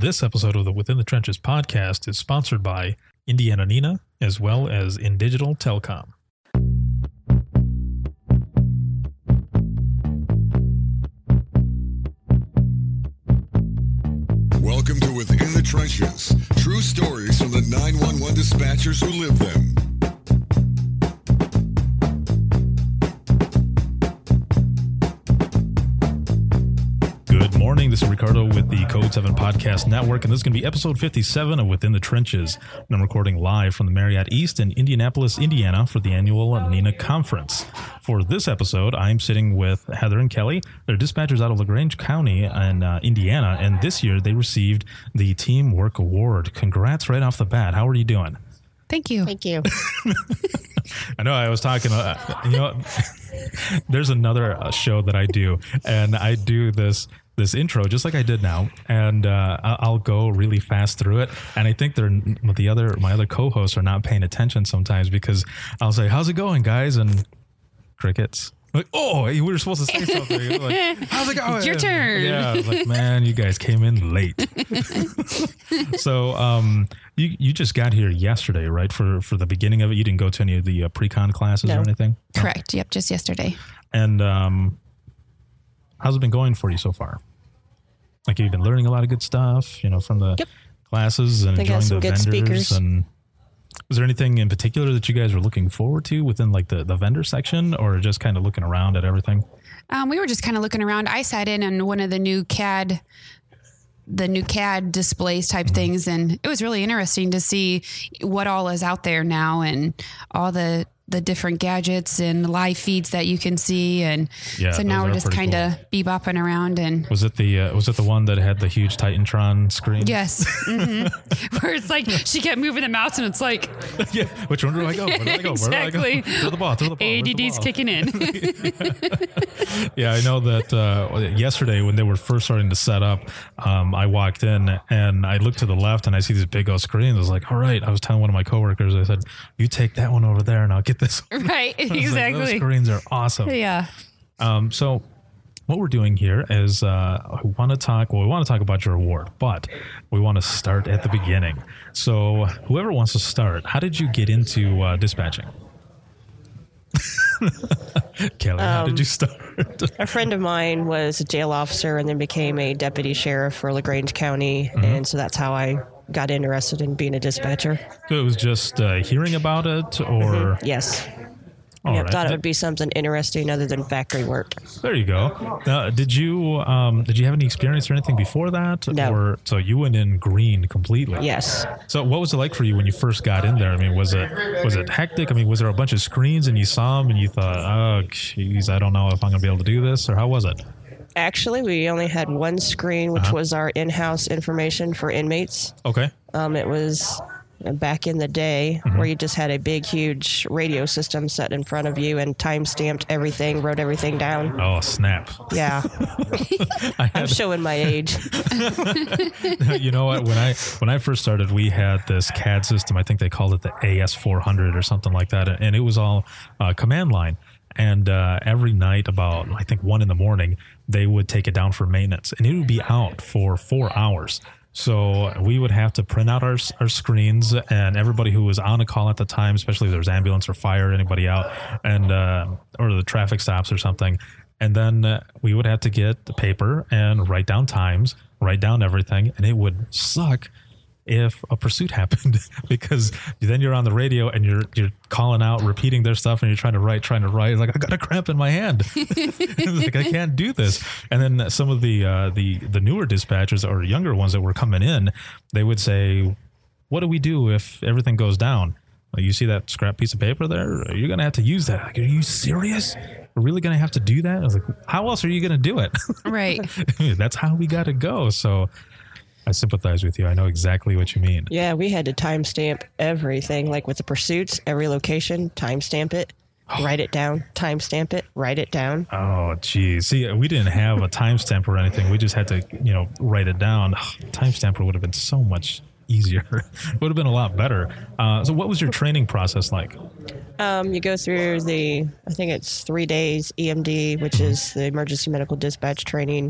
This episode of the Within the Trenches podcast is sponsored by Indiana Nina as well as InDigital Telecom. Welcome to Within the Trenches. True stories from the 911 dispatchers who live them. Good morning. This is Ricardo with the Code 7 Podcast Network, and this is going to be episode 57 of Within the Trenches. And I'm recording live from the Marriott East in Indianapolis, Indiana for the annual NINA conference. For this episode, I'm sitting with Heather and Kelly. They're dispatchers out of LaGrange County in Indiana, and this year they received the Teamwork Award. Congrats right off the bat. How are you doing? Thank you. Thank you. I know I was talking, there's another show that I do, and I do this intro just like I did now, and I'll go really fast through it, and I think my other co-hosts are not paying attention sometimes because I'll say, "How's it going, guys?" and crickets. Like, oh, we were supposed to say something. Like, how's it going? It's your turn. Yeah, I was like, man, you guys came in late. So, you just got here yesterday, right? For the beginning of it, you didn't go to any of the pre-con classes or anything? Correct. Yep, just yesterday. And how's it been going for you so far? Like, you've been learning a lot of good stuff, from the classes and enjoying the vendors. Speakers. And was there anything in particular that you guys were looking forward to within like the vendor section, or just kind of looking around at everything? We were just kind of looking around. I sat in on one of the new CAD displays type things, and it was really interesting to see what all is out there now and all the different gadgets and live feeds that you can see, and so now we're just kind of bebopping around. And was it the one that had the huge Titantron screen? Yes. Mm-hmm. Where it's like she kept moving the mouse, and it's like, yeah, which one do I go? Where do I go? Exactly. Where do I go? Throw the ball. ADD's kicking in. Yeah, I know that yesterday when they were first starting to set up, I walked in and I looked to the left and I see these big old screens. I was like, all right. I was telling one of my coworkers, I said, you take that one over there and I'll get this one. Right, exactly. Like, those screens are awesome. Yeah. So what we're doing here is we want to talk about your award, but we want to start at the beginning. So whoever wants to start, how did you get into dispatching? Kelly, how did you start? A friend of mine was a jail officer and then became a deputy sheriff for LaGrange County. Mm-hmm. And so that's how I got interested in being a dispatcher. So it was just hearing about it, or? Mm-hmm. Yes. All I right. thought it would be something interesting other than factory work. There you go. Now, did you have any experience or anything before that? No. So you went in green completely? Yes. So what was it like for you when you first got in there? I mean, was it hectic? I mean, was there a bunch of screens and you saw them and you thought, oh, geez, I don't know if I'm going to be able to do this, or how was it? Actually, we only had one screen, which was our in-house information for inmates. Okay. It was back in the day where you just had a big, huge radio system set in front of you and time-stamped everything, wrote everything down. Oh, snap. Yeah. I'm showing my age. You know what? When I first started, we had this CAD system. I think they called it the AS400 or something like that. And it was all command line. And every night about, I think, 1 a.m, they would take it down for maintenance. And it would be out for 4 hours. So we would have to print out our screens, and everybody who was on a call at the time, especially if there was ambulance or fire, anybody out, and or the traffic stops or something. And then we would have to get the paper and write down times, write down everything, and it would suck if a pursuit happened, because then you're on the radio and you're calling out, repeating their stuff, and you're trying to write. It's like, I got a cramp in my hand. It's like, I can't do this. And then some of the newer dispatchers or younger ones that were coming in, they would say, what do we do if everything goes down? Like, you see that scrap piece of paper there? You're going to have to use that. Like, are you serious? We're really going to have to do that? I was like, how else are you going to do it? Right. That's how we got to go. So I sympathize with you. I know exactly what you mean. Yeah, we had to timestamp everything, like with the pursuits, every location, timestamp it, write it down, timestamp it, write it down. Oh, geez. See, we didn't have a timestamp or anything. We just had to, write it down. Timestamper would have been so much easier. Would have been a lot better. So what was your training process like? You go through I think it's 3 days EMD, which is the emergency medical dispatch training.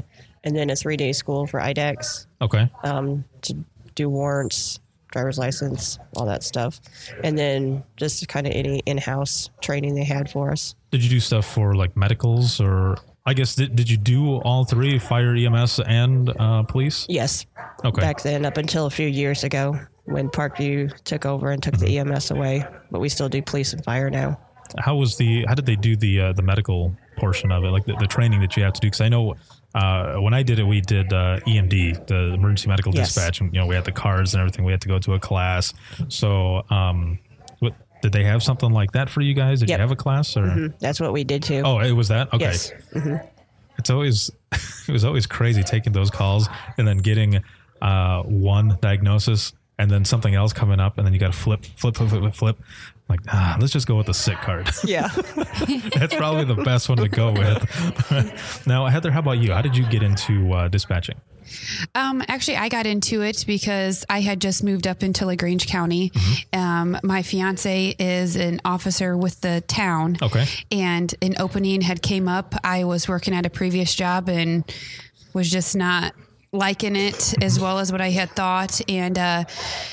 and then a 3-day school for IDEX. Okay. To do warrants, driver's license, all that stuff. And then just kind of any in-house training they had for us. Did you do stuff for like medicals, or I guess, did you do all three, fire, EMS, and police? Yes. Okay. Back then, up until a few years ago when Parkview took over and took the EMS away, but we still do police and fire now. How did they do the medical portion of it, like the training that you have to do? Because I know when I did it, we did EMD, the emergency medical dispatch, and we had the cards and everything. We had to go to a class. So, did they have something like that for you guys? Did you have a class, or that's what we did too? Oh, it was that. Okay. Yes. It's always it was always crazy taking those calls and then getting one diagnosis and then something else coming up, and then you got to flip. Like, let's just go with the sick card. Yeah. That's probably the best one to go with. Now, Heather, how about you? How did you get into dispatching? Actually, I got into it because I had just moved up into LaGrange County. My fiance is an officer with the town. Okay. And an opening had came up. I was working at a previous job and was just not liking it as well as what I had thought. And I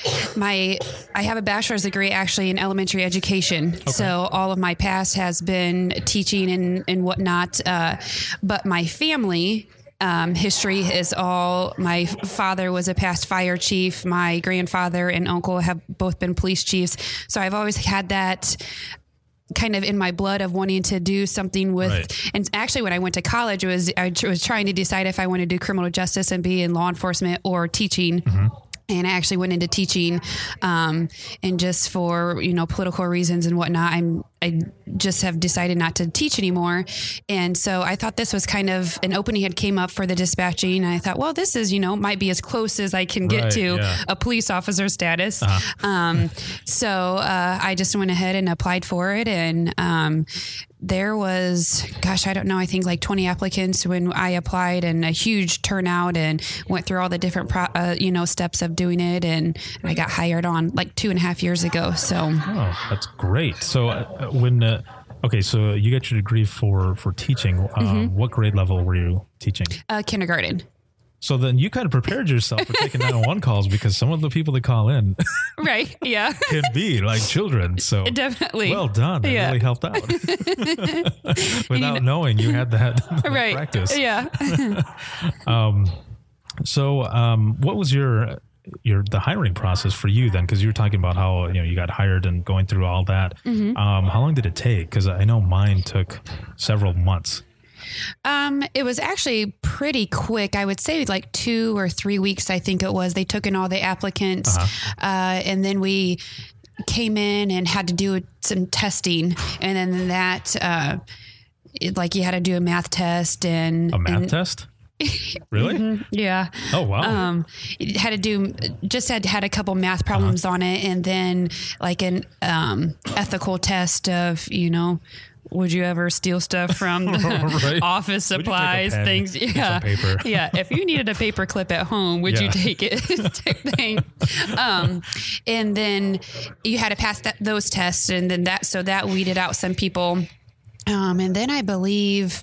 have a bachelor's degree actually in elementary education. Okay. So all of my past has been teaching and whatnot. But my family history is all, my father was a past fire chief. My grandfather and uncle have both been police chiefs. So I've always had that kind of in my blood of wanting to do something with, right. And actually when I went to college, I was trying to decide if I wanted to do criminal justice and be in law enforcement or teaching. And I actually went into teaching, and just for, political reasons and whatnot, I just have decided not to teach anymore. And so I thought this was kind of an opening had came up for the dispatching. And I thought, well, this is, might be as close as I can get to a police officer status. So I just went ahead and applied for it. And there was, I don't know, I think like 20 applicants when I applied, and a huge turnout, and went through all the different, steps of doing it. And I got hired on like 2.5 years ago. So, that's great. So so you got your degree for teaching. What grade level were you teaching? Kindergarten. So then you kind of prepared yourself for taking 911 calls, because some of the people that call in right. Yeah. can be like children. So definitely. Well done. That really helped out. Without knowing you had that right. practice. Yeah. What was the hiring process for you then? Because you were talking about how, you got hired and going through all that. How long did it take? Because I know mine took several months. It was actually pretty quick. I would say like 2 or 3 weeks, I think it was. They took in all the applicants, and then we came in and had to do some testing. And then that, you had to do a math test and... A math test? Really? Yeah. Oh, wow. Had to do, had a couple math problems on it, and then like an ethical test of, would you ever steal stuff from the office supplies, things? Yeah. Paper? Yeah. If you needed a paper clip at home, would you take it? Type thing. And then you had to pass those tests, and then that weeded out some people. And then I believe...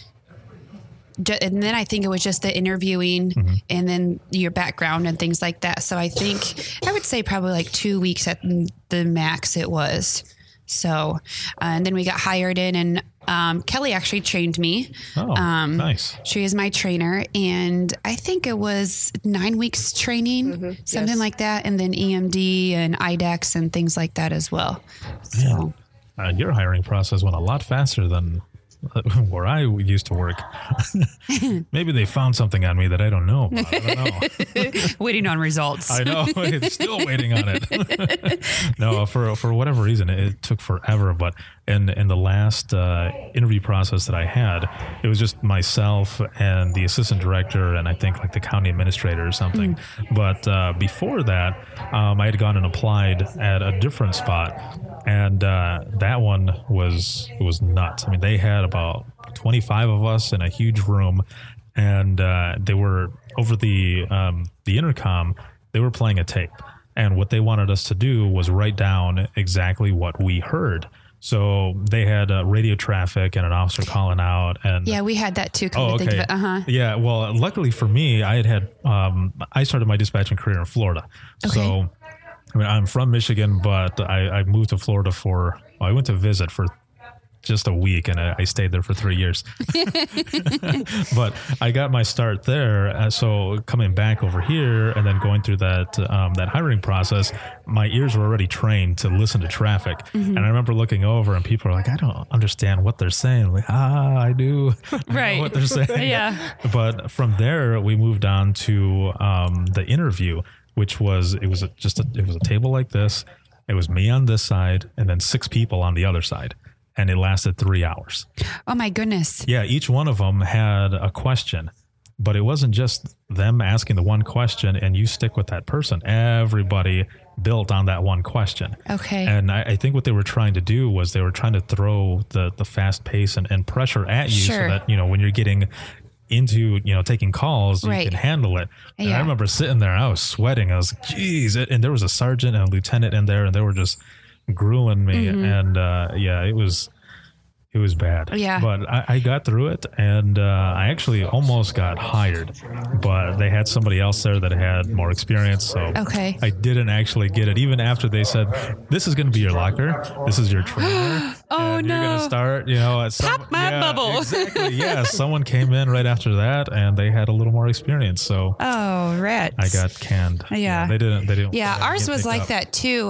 And then I think it was just the interviewing and then your background and things like that. So I would say probably like 2 weeks at the max it was. So, and then we got hired in, and Kelly actually trained me. Oh, nice. She is my trainer, and I think it was 9 weeks training, something like that. And then EMD and IDEX and things like that as well. So your hiring process went a lot faster than where I used to work. Maybe they found something on me that I don't know about. I don't know. Waiting on results. I know. It's still waiting on it. No, for whatever reason, it took forever. But in the last interview process that I had, it was just myself and the assistant director, and I think like the county administrator or something. But before that, I had gone and applied at a different spot. And that one was nuts. I mean, they had about 25 of us in a huge room, and they were over the intercom. They were playing a tape, and what they wanted us to do was write down exactly what we heard. So they had radio traffic and an officer calling out. And yeah, we had that too. Think of it. Yeah. Well, luckily for me, I started my dispatching career in Florida. Okay. So I mean, I'm from Michigan, but I moved to Florida I went to visit for just a week, and I stayed there for 3 years. But I got my start there. So coming back over here and then going through that hiring process, my ears were already trained to listen to traffic. And I remember looking over, and people are like, I don't understand what they're saying. I'm like, I do. I know what they're saying. Yeah. But from there, we moved on to the interview, which was it was a table like this. It was me on this side, and then 6 people on the other side. And it lasted 3 hours. Oh, my goodness. Yeah, each one of them had a question, but it wasn't just them asking the one question and you stick with that person. Everybody built on that one question. Okay. And I think what they were trying to do was they were trying to throw the fast pace and pressure at you so that, when you're getting into, taking calls, you can handle it. And I remember sitting there, I was sweating. I was like, geez. And there was a sergeant and a lieutenant in there, and they were just grueling me. And it was bad. Yeah. But I got through it, and I actually almost got hired, but they had somebody else there that had more experience. So I didn't actually get it, even after they said, this is going to be your locker. This is your trainer. Oh, and no. You're going to start, at Pop my bubble. Exactly. Yeah. Someone came in right after that, and they had a little more experience. So oh, rats. I got canned. Yeah. They didn't. Yeah. Ours was like that too.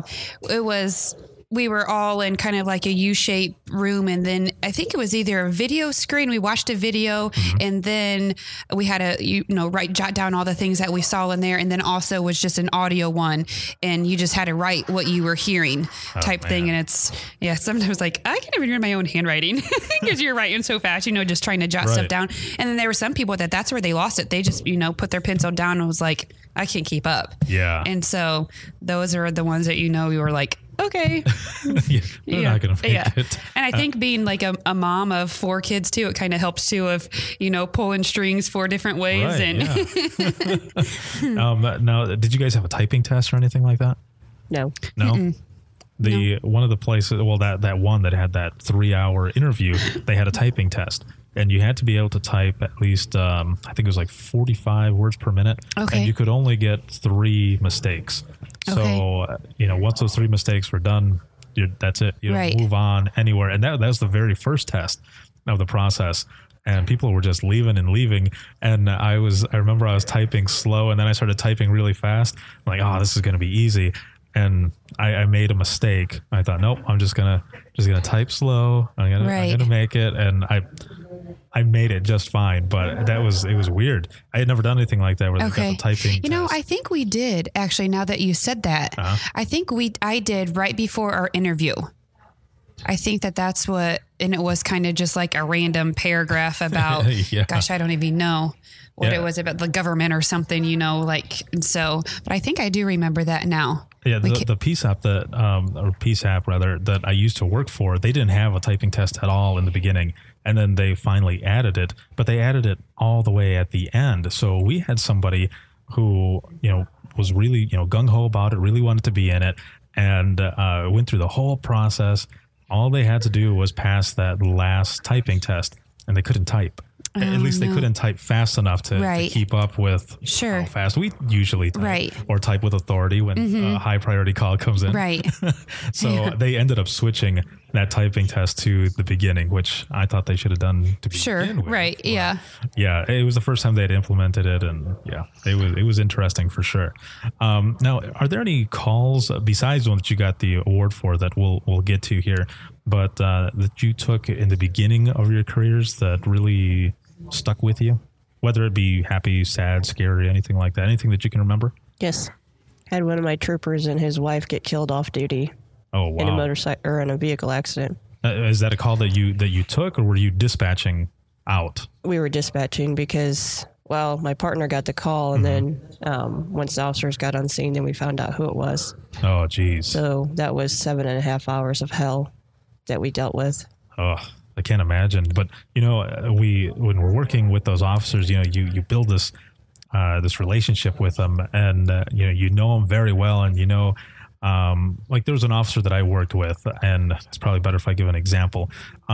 We were all in kind of like a U-shaped room, and then I think it was either a video screen. We watched a video, and then we had to, jot down all the things that we saw in there, and then also was just an audio one, and you just had to write what you were hearing type thing. And sometimes like I can't even read my own handwriting because you're writing so fast, just trying to jot stuff down. And then there were some people that's where they lost it. They just, put their pencil down and was like, I can't keep up. Yeah. And so those are the ones that, you were like, okay. They're not going to make it. And I think being like a mom of 4 kids too, it kind of helps too of, pulling strings 4 different ways. Right, and now, did you guys have a typing test or anything like that? No. No? One of the places, that one that had that 3-hour interview, they had a typing test. And you had to be able to type at least, I think it was like 45 words per minute. Okay. And you could only get 3 mistakes. So, once those 3 mistakes were done, that's it. You don't move on anywhere. And that was the very first test of the process. And people were just leaving. And I remember I was typing slow, and then I started typing really fast. I'm like, oh, this is going to be easy. And I made a mistake. I thought, nope, I'm just gonna type slow. I'm gonna make it. And I made it just fine, but it was weird. I had never done anything like that where they got the typing test. I think we did actually, now that you said that. I think I did right before our interview. I think that's what, and it was kind of just like a random paragraph about, gosh, I don't even know what it was about the government or something, and so, but I think I do remember that now. Yeah, the PSAP or PSAP rather, that I used to work for, they didn't have a typing test at all in the beginning. And then they finally added it, but they added it all the way at the end. So we had somebody who, was really, gung-ho about it, really wanted to be in it, and went through the whole process. All they had to do was pass that last typing test, and they couldn't type. At least they couldn't type fast enough to keep up with how fast we usually type, or type with authority when a high priority call comes in. Right. So they ended up switching that typing test to the beginning, which I thought they should have done to begin with. Right. But, yeah. Yeah. It was the first time they'd implemented it, and it was interesting for sure. Now, are there any calls besides the one that you got the award for that we'll get to here, but that you took in the beginning of your careers that really stuck with you, whether it be happy, sad, scary, anything like that, anything that you can remember? Yes. Had one of my troopers and his wife get killed off duty. Oh, wow. In a motorcycle or in a vehicle accident. Is that a call that you took, or were you dispatching out? We were dispatching because, my partner got the call, and then once the officers got on scene, then we found out who it was. Oh, geez. So that was 7.5 hours of hell that we dealt with. Oh, I can't imagine. But, when we're working with those officers, you build this relationship with them, and, you know them very well, and Like there was an officer that I worked with, and it's probably better if I give an example.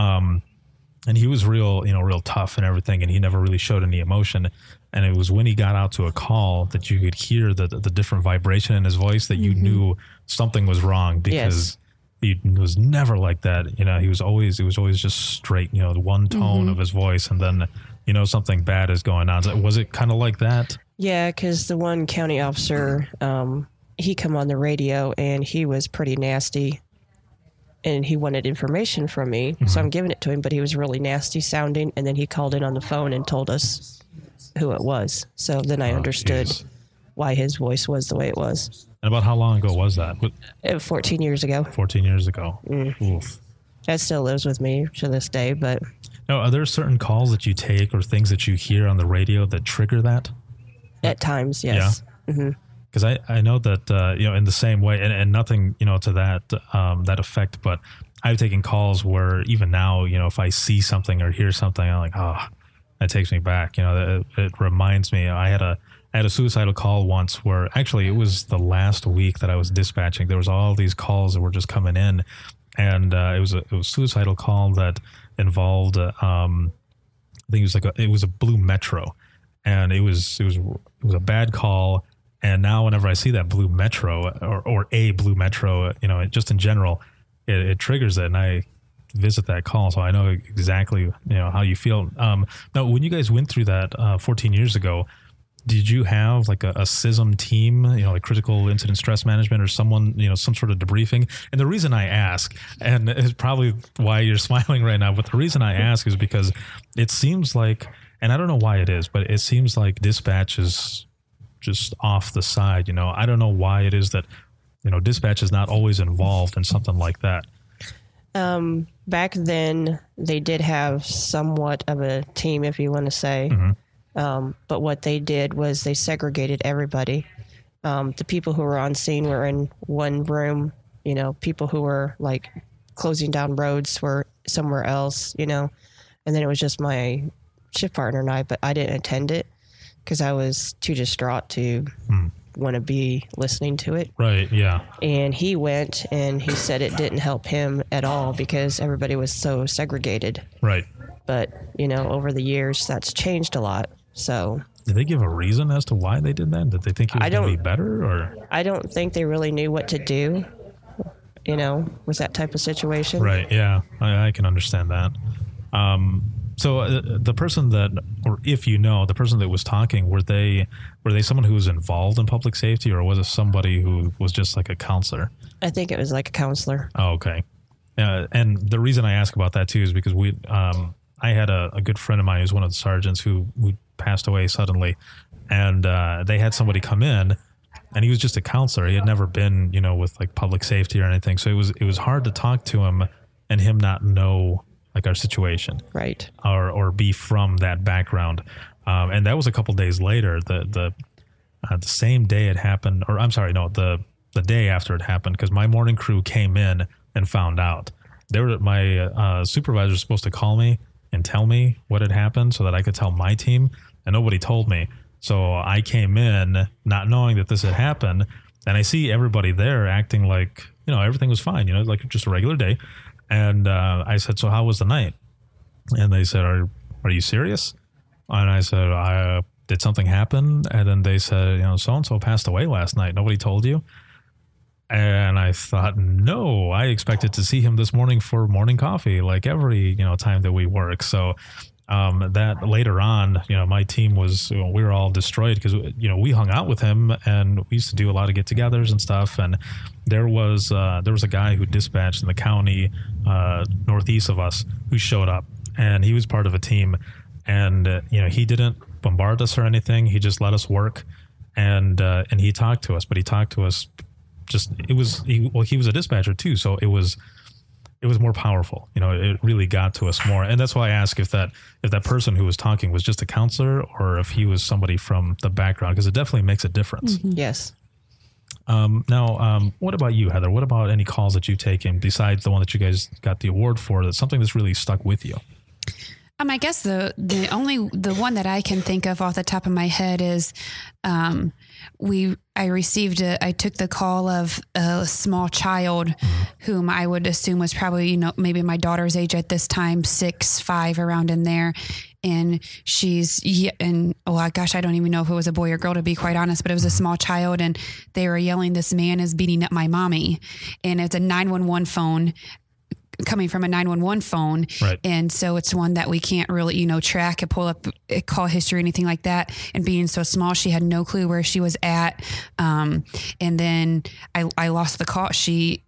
And he was real tough and everything, and he never really showed any emotion. And it was when he got out to a call that you could hear the different vibration in his voice that you knew something was wrong, because he was never like that. He was always just straight, the one tone of his voice, and then, something bad is going on. Was it kind of like that? Yeah, because the one county officer, he come on the radio and he was pretty nasty. And he wanted information from me, so I'm giving it to him, but he was really nasty sounding. And then he called in on the phone and told us who it was. So then I understood why his voice was the way it was. And about how long ago was that? 14 years ago. 14 years ago. Oof. That still lives with me to this day. But now, are there certain calls that you take or things that you hear on the radio that trigger that? At times, yes. Yeah. Mm-hmm. Because I know that, in the same way, and nothing, to that effect, but I've taken calls where even now, if I see something or hear something, I'm like, oh, that takes me back. It reminds me, I had a suicidal call once where actually it was the last week that I was dispatching. There was all these calls that were just coming in, and it was a suicidal call that involved, I think it was a blue Metro, and it was a bad call. And now whenever I see that blue Metro or a blue Metro, just in general, it triggers it, and I visit that call. So I know exactly, how you feel. Now, when you guys went through that 14 years ago, did you have like a CISM team, like critical incident stress management, or someone, some sort of debriefing? And the reason I ask, and it's probably why you're smiling right now, but the reason I ask is because it seems like, and I don't know why it is, but it seems like dispatch is just off the side. I don't know why it is that, dispatch is not always involved in something like that. Back then they did have somewhat of a team, if you want to say. But what they did was they segregated everybody. The people who were on scene were in one room, people who were like closing down roads were somewhere else, and then it was just my shift partner and I, but I didn't attend it, because I was too distraught to want to be listening to it. Right, yeah. And he went, and he said it didn't help him at all because everybody was so segregated. Right. But, over the years, that's changed a lot. So, did they give a reason as to why they did that? Did they think it was going to be better? Or I don't think they really knew what to do, with that type of situation. Right, yeah. I can understand that. So the person that, or if the person that was talking, were they someone who was involved in public safety, or was it somebody who was just like a counselor? I think it was like a counselor. Oh, okay. And the reason I ask about that too is because I had a good friend of mine who's one of the sergeants who passed away suddenly, and they had somebody come in, and he was just a counselor. He had never been, with like public safety or anything. So it was hard to talk to him and him not know like our situation, right? Or be from that background, and that was a couple days later. The same day it happened, or I'm sorry, no, the day after it happened, because my morning crew came in and found out. My supervisor was supposed to call me and tell me what had happened so that I could tell my team, and nobody told me. So I came in not knowing that this had happened, and I see everybody there acting like everything was fine, like just a regular day. And I said, so how was the night? And they said, are you serious? And I said, did something happen? And then they said, so-and-so passed away last night. Nobody told you? And I thought, no, I expected to see him this morning for morning coffee, like every, time that we work. So that later on, my team we were all destroyed because, we hung out with him, and we used to do a lot of get-togethers and stuff. And there was a guy who dispatched in the county northeast of us who showed up, and he was part of a team. And, he didn't bombard us or anything. He just let us work, and he talked to us, but he talked to us he was a dispatcher too. So it was more powerful. It really got to us more. And that's why I ask if that person who was talking was just a counselor or if he was somebody from the background, because it definitely makes a difference. Mm-hmm. Yes. Now, what about you, Heather? What about any calls that you've taken besides the one that you guys got the award for? That's something that's really stuck with you. I guess the one that I can think of off the top of my head is, I took the call of a small child whom I would assume was probably, maybe my daughter's age at this time, 6, 5, around in there. And I don't even know if it was a boy or girl, to be quite honest, but it was a small child, and they were yelling, "This man is beating up my mommy." And it's a 911 phone, coming from a 911 phone. Right. And so it's one that we can't really, track and pull up a call history or anything like that. And being so small, she had no clue where she was at. And then I lost the call. She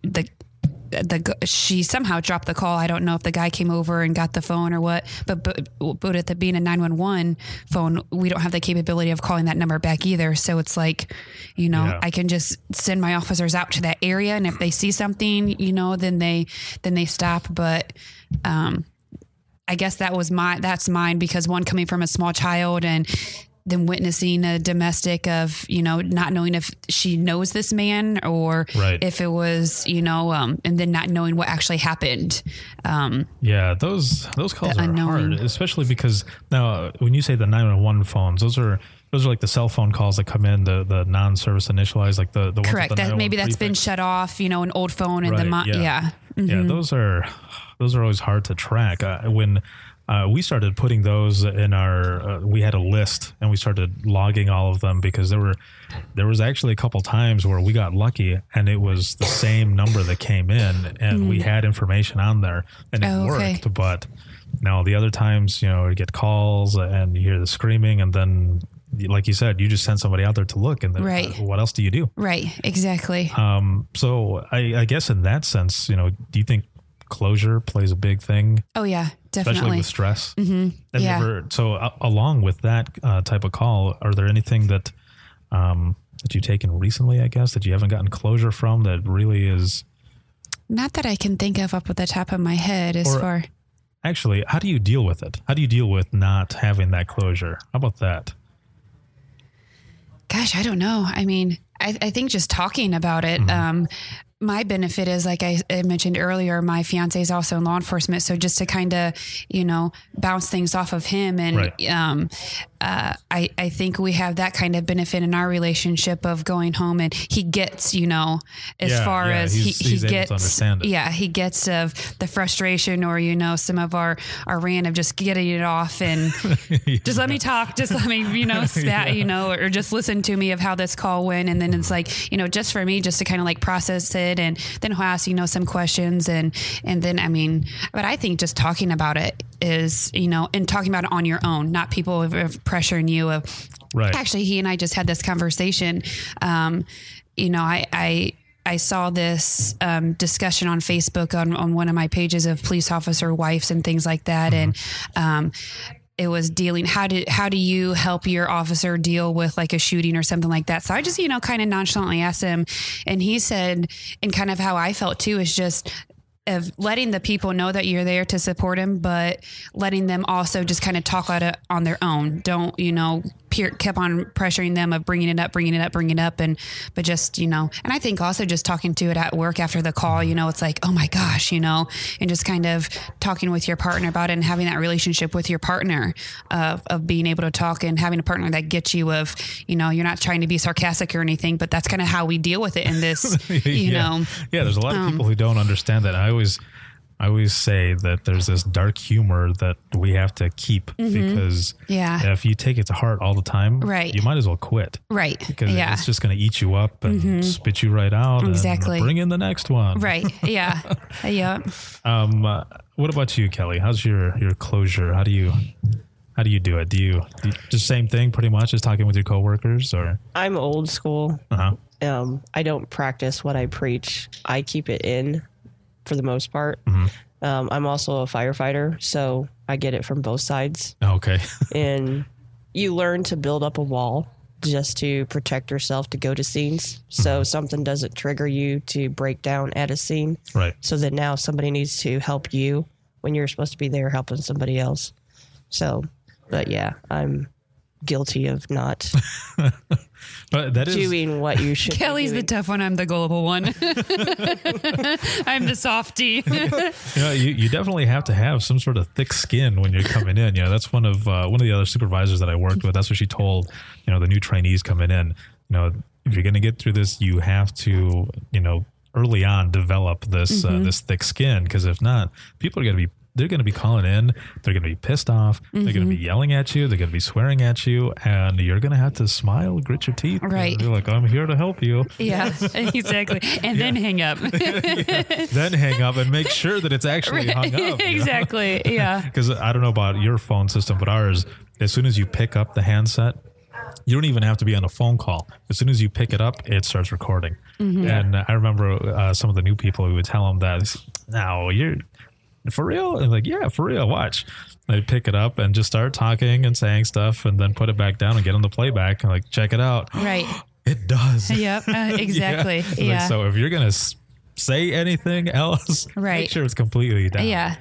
somehow dropped the call. I don't know if the guy came over and got the phone or what, but at the being a 911 phone, we don't have the capability of calling that number back either. So it's like, I can just send my officers out to that area, and if they see something, then they stop. But, I guess that's mine, because one, coming from a small child, and then witnessing a domestic of, not knowing if she knows this man or if it was, and then not knowing what actually happened. Those calls are hard, especially because now when you say the 911 phones, those are like the cell phone calls that come in, the non-service initialized, like the ones. Correct. That maybe that's been shut off, an old phone, and Mm-hmm. Those are always hard to track. When we started putting those in our, we had a list, and we started logging all of them, because there was actually a couple times where we got lucky and it was the same number that came in, and we had information on there, and it worked. But now the other times, you get calls and you hear the screaming, and then, like you said, you just send somebody out there to look, and then what else do you do? Right. Exactly. So I guess in that sense, do you think closure plays a big thing? Oh yeah, definitely. Especially with stress. Mm-hmm. So along with that type of call, are there anything that you've taken recently, I guess, that you haven't gotten closure from, that really is? Not that I can think of up at the top of my head Actually, how do you deal with it? How do you deal with not having that closure? How about that? Gosh, I don't know. I mean, I think just talking about it, my benefit is, like I mentioned earlier, my fiance is also in law enforcement. So just to kind of, bounce things off of him. And I think we have that kind of benefit in our relationship of going home, and he gets, as far as he gets, able to understand it. Yeah, he gets of the frustration, or, some of our rant of just getting it off, and just let me talk, just let me, spat, or just listen to me of how this call went. And then it's like, just for me, just to kind of like process it. And then he'll ask, some questions, and then, but I think just talking about it is, and talking about it on your own, not people pressuring you. Actually, he and I just had this conversation. I saw this discussion on Facebook on one of my pages of police officer wives and things like that. And, it was dealing, how do you help your officer deal with like a shooting or something like that? So I just, kind of nonchalantly asked him, and he said, and kind of how I felt too, is just of letting the people know that you're there to support him, but letting them also just kind of talk about it on their own. Don't, kept on pressuring them of bringing it up, but just, and I think also just talking to it at work after the call, it's like, oh my gosh, and just kind of talking with your partner about it, and having that relationship with your partner of being able to talk, and having a partner that gets you of, you're not trying to be sarcastic or anything, but that's kind of how we deal with it in this, Yeah, there's a lot of people who don't understand that. I always say that there's this dark humor that we have to keep, because if you take it to heart all the time, you might as well quit. Right. Because it's just going to eat you up and spit you right out. Exactly. And bring in the next one. Right. Yeah. Yeah. What about you, Kelly? How's your closure? How do you do it? Do you just same thing pretty much as talking with your coworkers, or? I'm old school. I don't practice what I preach. I keep it in for the most part. I'm also a firefighter, so I get it from both sides. Okay. And you learn to build up a wall just to protect yourself to go to scenes. So something doesn't trigger you to break down at a scene. Right. So that now somebody needs to help you when you're supposed to be there helping somebody else. So, but yeah, I'm guilty of not but that is doing what you should. Kelly's the tough one. I'm the gullible one. I'm the softie. You definitely have to have some sort of thick skin when you're coming in. That's one of the other supervisors that I worked with. That's what she told, the new trainees coming in. If you're going to get through this, you have to, early on develop this this thick skin, because if not, people are going to be. They're going to be calling in. They're going to be pissed off. They're going to be yelling at you. They're going to be swearing at you, and you're going to have to smile, grit your teeth, right? Be like, "I'm here to help you." Yeah, exactly. And then hang up. Then hang up and make sure that it's actually hung up. Exactly. Yeah. Because I don't know about your phone system, but ours, as soon as you pick up the handset, you don't even have to be on a phone call. As soon as you pick it up, it starts recording. And I remember some of the new people, we would tell them that, "No, you're." For real? And like, yeah, for real. Watch. They pick it up and just start talking and saying stuff, and then put it back down and get on the playback and like, check it out. Right. It does. Yep. Exactly. Yeah. Like, so if you're gonna say anything else, make sure it's completely down. Yeah.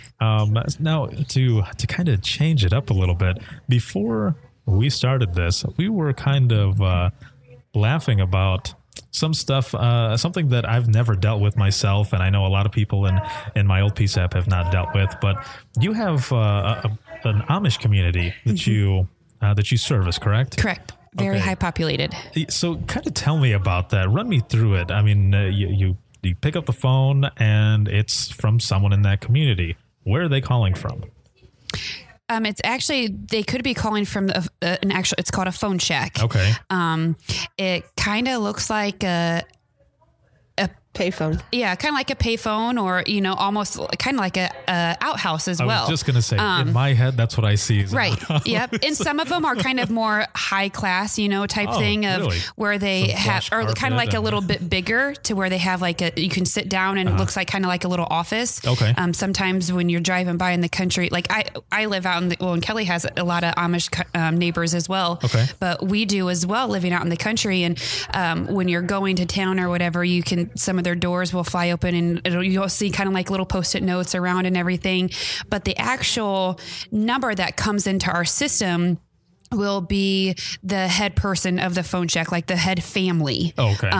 Now to kind of change it up a little bit, before we started this, we were kind of laughing about some stuff, something that I've never dealt with myself, and I know a lot of people in my old PSAP have not dealt with. But you have an Amish community that you service, correct? Correct. Very high populated. So, kind of tell me about that. Run me through it. I mean, you pick up the phone, and it's from someone in that community. Where are they calling from? It's actually, they could be calling from it's called a phone shack. Okay. It kind of looks like a payphone. Yeah, kind of like a payphone, or almost kind of like a outhouse as well. I was just gonna say, in my head, that's what I see. Right. Yep. And some of them are kind of more high class, type thing of where they have, or kind of like a little bit bigger, to where they have like you can sit down and it looks like kind of like a little office. Okay. Sometimes when you're driving by in the country, like I live out and Kelly has a lot of Amish neighbors as well. Okay. But we do as well, living out in the country, and when you're going to town or whatever, some of their doors will fly open, and you'll see kind of like little Post-it notes around and everything. But the actual number that comes into our system will be the head person of the phone shack, like the head family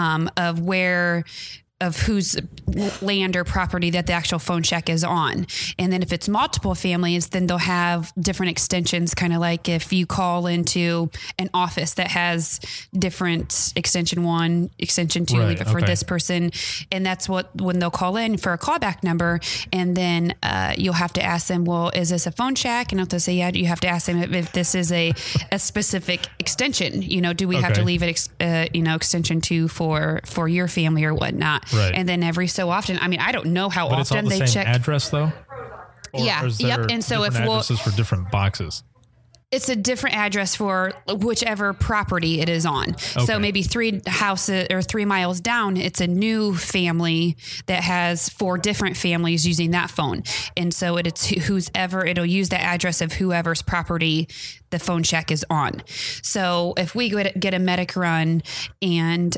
of whose land or property that the actual phone shack is on. And then if it's multiple families, then they'll have different extensions, kind of like if you call into an office that has different extension 1, extension 2, leave it for this person. And that's when they'll call in for a callback number. And then you'll have to ask them, well, is this a phone shack? And if they say, yeah, you have to ask them if this is a specific extension. Do we have to leave it, extension 2 for your family or whatnot? Right. And then every so often, I mean, I don't know how often they check. It's all the same address though? Yeah. Yep. And so if addresses for different boxes. It's a different address for whichever property it is on. Okay. So maybe 3 houses or 3 miles down, it's a new family that has 4 different families using that phone. And so it'll use the address of whoever's property the phone shack is on. So if we get a medic run and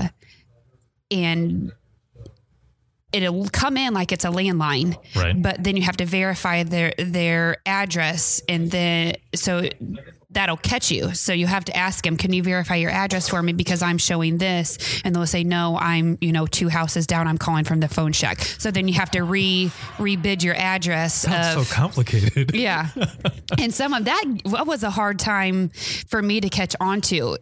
it'll come in like it's a landline, right? But then you have to verify their address, and then so that'll catch you. So you have to ask them, can you verify your address for me because I'm showing this? And they'll say, no, I'm 2 houses down. I'm calling from the phone shack. So then you have to rebid your address. Sounds so complicated. Yeah. And some of that was a hard time for me to catch on to.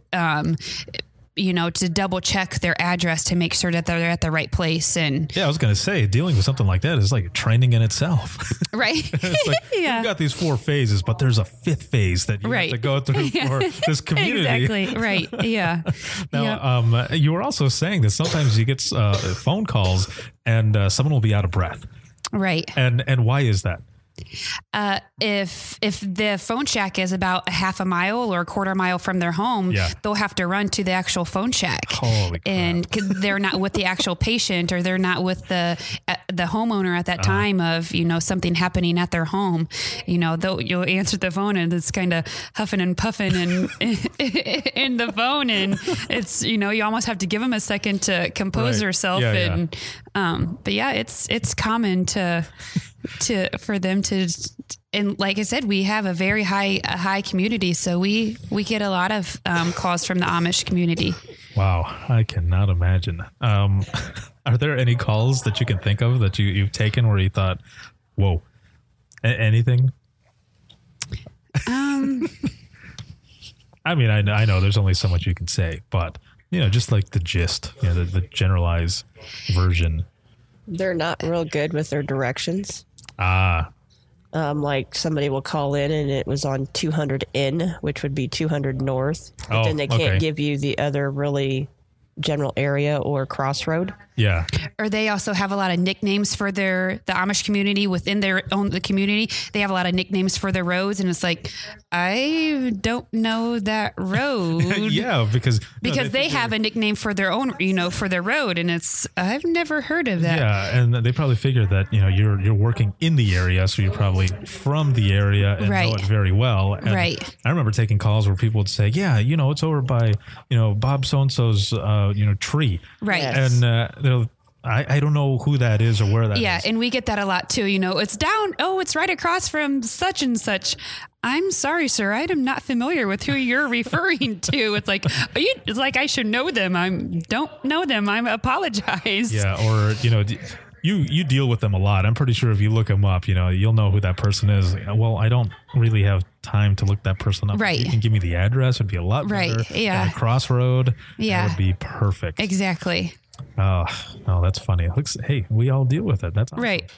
To double check their address to make sure that they're at the right place. And yeah, I was going to say, dealing with something like that is like training in itself. Right. It's like, yeah. We've got these 4 phases, but there's a 5th phase that you have to go through for this community. Exactly. Right. Yeah. Now, you were also saying that sometimes you get phone calls and someone will be out of breath. Right. And why is that? If the phone shack is about a half a mile or a quarter mile from their home, they'll have to run to the actual phone shack. Holy crap. And they're not with the actual patient, or they're not with the homeowner at that time of, something happening at their home. You'll answer the phone and it's kind of huffing and puffing and in the phone. And it's, you almost have to give them a second to compose yourself. But it's common for them to and like I said, we have a very high community. So we get a lot of calls from the Amish community. Wow. I cannot imagine. Are there any calls that you can think of that you've taken where you thought, whoa, anything? I mean, I know there's only so much you can say, but just like the gist, the generalized version. They're not real good with their directions. Ah. Like somebody will call in and it was on 200 in, which would be 200 north. But then they can't give you the other really general area or crossroad. Yeah. Or they also have a lot of nicknames for the Amish community within the community. They have a lot of nicknames for their roads, and it's like, I don't know that road. Yeah, because they have a nickname for their own, for their road, and I've never heard of that. Yeah, and they probably figure that you're working in the area, so you're probably from the area and know it very well. And right. I remember taking calls where people would say, "Yeah, it's over by Bob so and so's tree." Right. Yes. And I don't know who that is or where that is. Yeah, and we get that a lot too. It's down. Oh, it's right across from such and such. I'm sorry, sir. I am not familiar with who you're referring to. It's like, I should know them. I don't know them. I apologize. Yeah, or you deal with them a lot. I'm pretty sure if you look them up, you'll know who that person is. Well, I don't really have time to look that person up. Right. You can give me the address. It'd be a lot better. Right. Yeah. And a crossroad. Yeah. That would be perfect. Exactly. Oh, that's funny. Hey, we all deal with it. That's awesome. Right.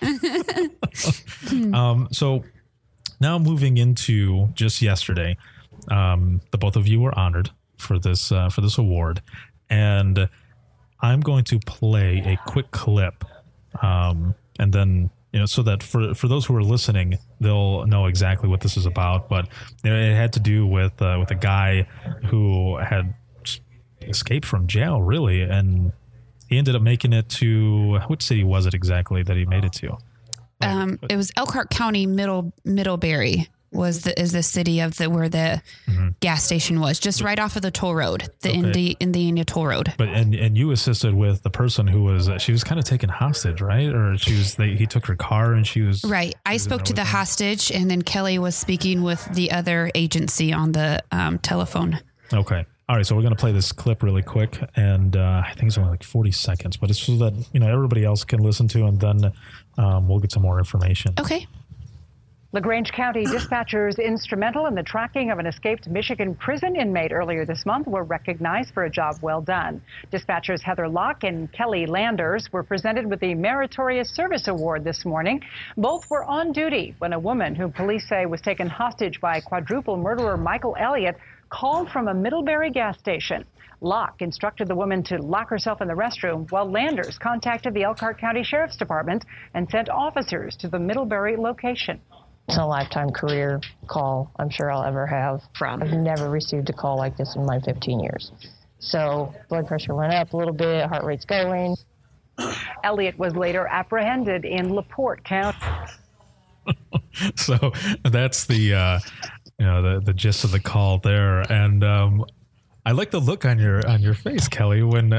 So now moving into just yesterday, the both of you were honored for this award, and I'm going to play a quick clip, and then so that for those who are listening, they'll know exactly what this is about. But it had to do with a guy who had escaped from jail, really, and he ended up making it to, which city was it exactly that he made it to? It was Elkhart County, Middlebury is the city of where the gas station was, just right off of the toll road, the Indiana toll road. But and you assisted with the person who she was kind of taken hostage, right? Or he took her car and she was right. I spoke to the hostage, and then Kelly was speaking with the other agency on the telephone. Okay. All right, so we're going to play this clip really quick, and I think it's only like 40 seconds, but it's so that everybody else can listen to, and then we'll get some more information. Okay. LaGrange County dispatchers instrumental in the tracking of an escaped Michigan prison inmate earlier this month were recognized for a job well done. Dispatchers Heather Locke and Kelly Landers were presented with the Meritorious Service Award this morning. Both were on duty when a woman who police say was taken hostage by quadruple murderer Michael Elliott called from a Middlebury gas station. Locke instructed the woman to lock herself in the restroom, while Landers contacted the Elkhart County Sheriff's Department and sent officers to the Middlebury location. It's a lifetime career call I'm sure I'll ever have. I've never received a call like this in my 15 years. So blood pressure went up a little bit, heart rate's going. Elliott was later apprehended in LaPorte County. So that's the the gist of the call there, and I like the look on your face, Kelly, when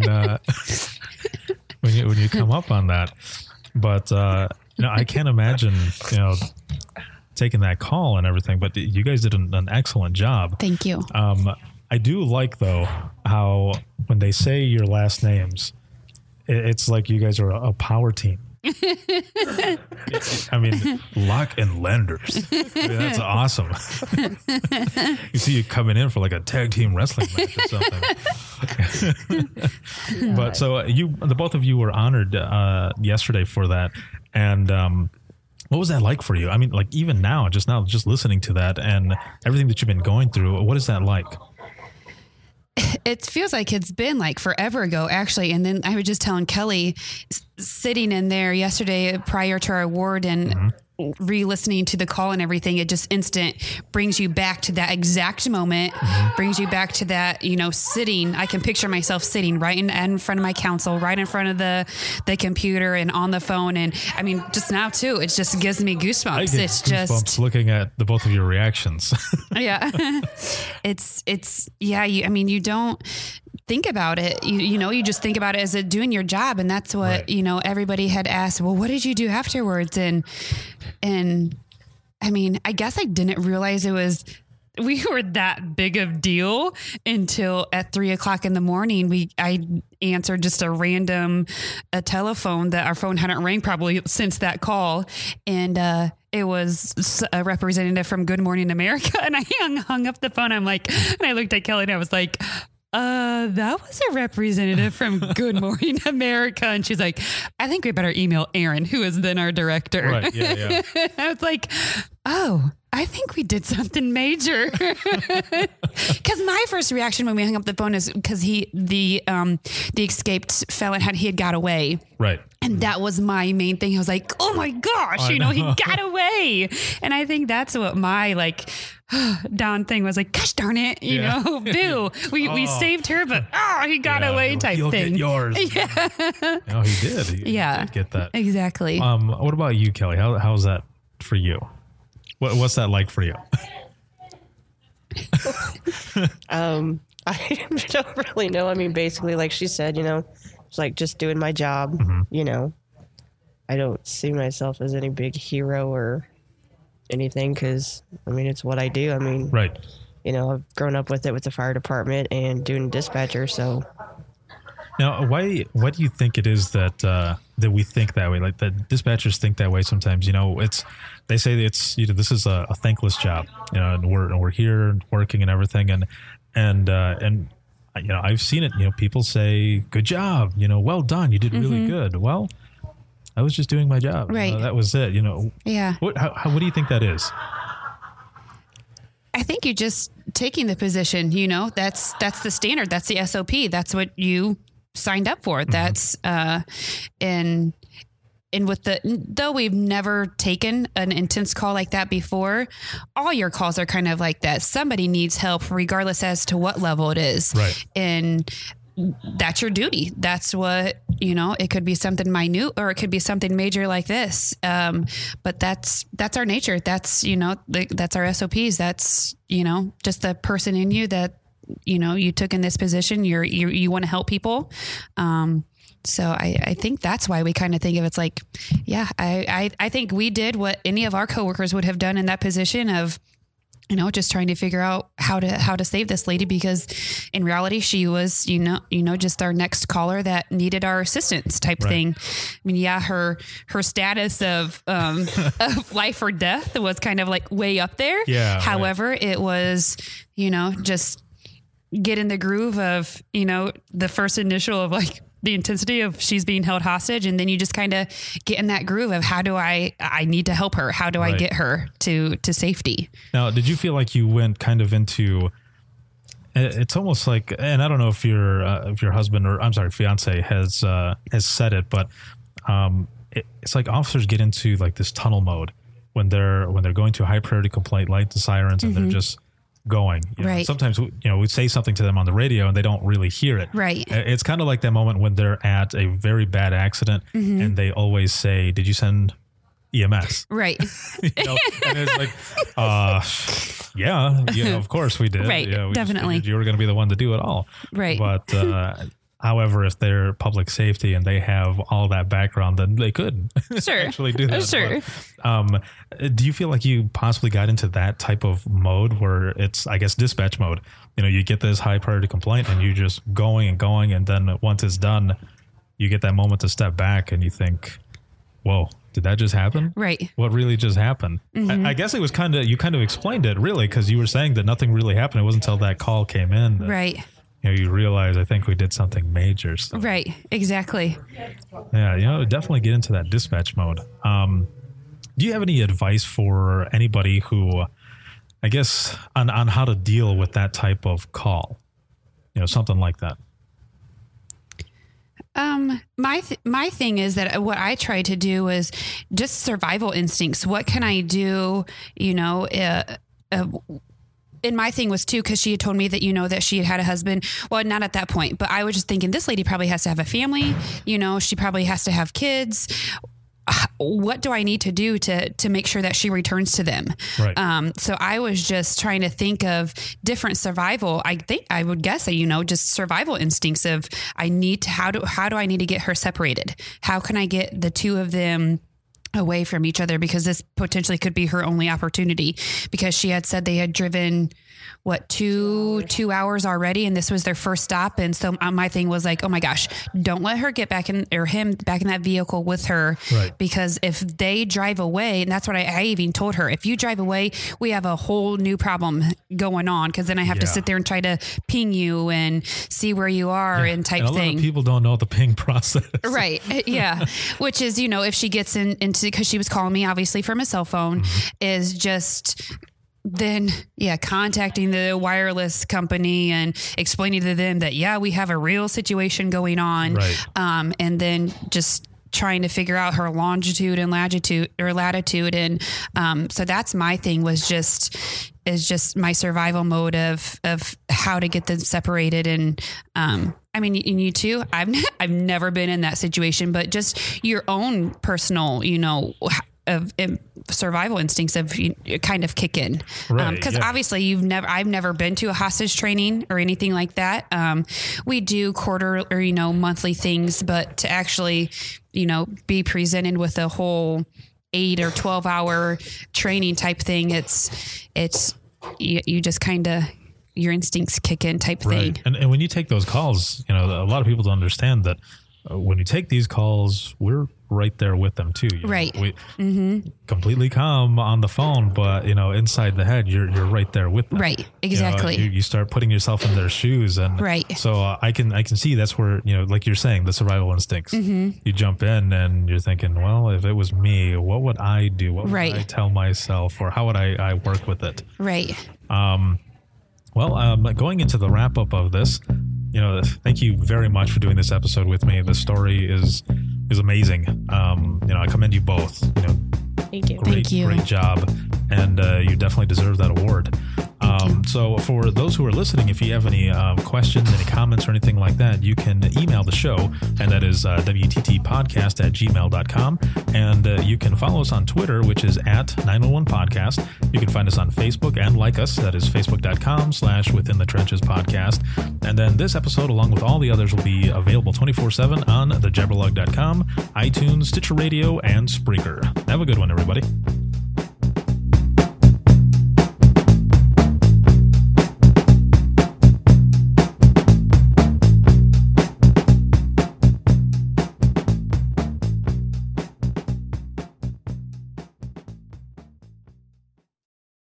you come up on that. But I can't imagine taking that call and everything. But you guys did an excellent job. Thank you. I do like though how when they say your last names, it's like you guys are a power team. I mean, Locke and Landers. I mean, that's awesome. You see you coming in for like a tag team wrestling match or something. But so the both of you were honored yesterday for that. And what was that like for you? I mean, like even now, just listening to that and everything that you've been going through, what is that like? It feels like it's been like forever ago, actually. And then I was just telling Kelly, sitting in there yesterday prior to our award and re-listening to the call and everything, it just brings you back to that exact moment, brings you back to that, sitting. I can picture myself sitting right in front of my counsel, right in front of the computer and on the phone. And I mean, just now too, it just gives me goosebumps. I get goosebumps looking at the both of your reactions. Yeah. You don't think about it. You just think about it as doing your job. And that's what, right. Everybody had asked, well, what did you do afterwards? And I mean, I guess I didn't realize we were that big of deal until at 3:00 in the morning, I answered just a random telephone that our phone hadn't rang probably since that call. And, it was a representative from Good Morning America. And I hung up the phone. And I looked at Kelly and I was like, that was a representative from Good Morning America. And she's like, I think we better email Aaron, who is then our director. Right. Yeah. I was like, oh, I think we did something major. Because my first reaction when we hung up the phone is because the escaped felon had got away. Right. And that was my main thing. I was like, oh my gosh, he got away. And I think that's what my down thing was like, gosh darn it, you know, Bill, we saved her, but he got away type You'll thing. Get yours. Yeah. No, he did. He did get that. Exactly. What about you, Kelly? How's that for you? What's that like for you? I don't really know. I mean, basically, like she said, it's like just doing my job. Mm-hmm. I don't see myself as any big hero or anything because, I mean, it's what I do. I mean, right. I've grown up with it with the fire department and doing dispatcher. So now, why do you think it is that we think that way? Like that dispatchers think that way sometimes. They say it's this is a thankless job. And we're here working and everything, and I've seen it. People say, "Good job," "Well done, you did really good." Well, I was just doing my job. Right. That was it. Yeah. What do you think that is? I think you're just taking the position. That's the standard. That's the SOP. That's what you signed up for. That's and with though we've never taken an intense call like that before, all your calls are kind of like that. Somebody needs help regardless as to what level it is. Right. And that's your duty. That's what, it could be something minute or it could be something major like this. But that's our nature. That's, that's our SOPs. That's, just the person in you that, you took in this position. You want to help people. So I think that's why we kind of think of it's like, yeah, I think we did what any of our coworkers would have done in that position of, just trying to figure out how to save this lady, because in reality, she was, just our next caller that needed our assistance type thing. I mean, yeah, her status of life or death was kind of like way up there. Yeah. However, it was, just get in the groove of, the first initial of like the intensity of she's being held hostage. And then you just kind of get in that groove of how do I need to help her? How do I get her to safety? Now, did you feel like you went kind of into, it's almost like, and I don't know if your husband or fiance has said it, but it's like officers get into like this tunnel mode when they're going to a high priority complaint, light the sirens, and they're just going. Right. Sometimes we say something to them on the radio and they don't really hear it. Right. It's kind of like that moment when they're at a very bad accident and they always say, "Did you send EMS?" Right. And it's like, yeah, of course we did. Right. We definitely. You were going to be the one to do it all. Right. But however, if they're public safety and they have all that background, then they could actually do that. Sure. But, do you feel like you possibly got into that type of mode where it's, I guess, dispatch mode? You get this high priority complaint and you're just going and going. And then once it's done, you get that moment to step back and you think, whoa, did that just happen? Right. What really just happened? I guess it was you kind of explained it really, because you were saying that nothing really happened. It wasn't until that call came in that, right. You realize, I think we did something major. So. Right. Exactly. Yeah. Definitely get into that dispatch mode. Do you have any advice for anybody who, I guess, on how to deal with that type of call? Something like that. My thing is that what I try to do is just survival instincts. What can I do? And my thing was too, because she had told me that, that she had a husband. Well, not at that point, but I was just thinking this lady probably has to have a family. She probably has to have kids. What do I need to do to make sure that she returns to them? Right. So I was just trying to think of different survival. I think I would guess that, just survival instincts of how do I need to get her separated? How can I get the two of them away from each other, because this potentially could be her only opportunity, because she had said they had driven two hours already, and this was their first stop. And so my thing was like, oh my gosh, don't let her get back in, or him back in that vehicle with her. Right. Because if they drive away, and that's what I even told her, if you drive away, we have a whole new problem going on. Cause then I have to sit there and try to ping you and see where you are and type and a thing. lot of people don't know the ping process. Right. Yeah. Which is, if she gets into, cause she was calling me obviously from a cell phone, is just then contacting the wireless company and explaining to them that, we have a real situation going on. Right. And then just trying to figure out her longitude and latitude. And, so that's my thing, is just my survival mode of how to get them separated. And, I mean, you too, I've never been in that situation, but just your own personal, of survival instincts of kind of kick in. Right, cause obviously I've never been to a hostage training or anything like that. We do quarter or, monthly things, but to actually, be presented with a whole 8 or 12 hour training type thing. It's you just kind of, your instincts kick in type thing. And when you take those calls, a lot of people don't understand that when you take these calls, we're right there with them too. Right. We completely calm on the phone, but inside the head, you're right there with them. Right. Exactly. You start putting yourself in their shoes, and so I can see that's where, like you're saying, the survival instincts, you jump in and you're thinking, well, if it was me, what would I do? What would I tell myself, or how would I work with it? Right. Well, going into the wrap up of this, thank you very much for doing this episode with me. The story is amazing. I commend you both. Thank you. Great job. And you definitely deserve that award. So for those who are listening, if you have any questions, any comments or anything like that, you can email the show, and that is wttpodcast@gmail.com. And you can follow us on Twitter, which is @911podcast. You can find us on Facebook and like us. That is facebook.com/withinthetrenchespodcast. And then this episode, along with all the others, will be available 24/7 on thejabberlog.com, iTunes, Stitcher Radio, and Spreaker. Have a good one, everybody.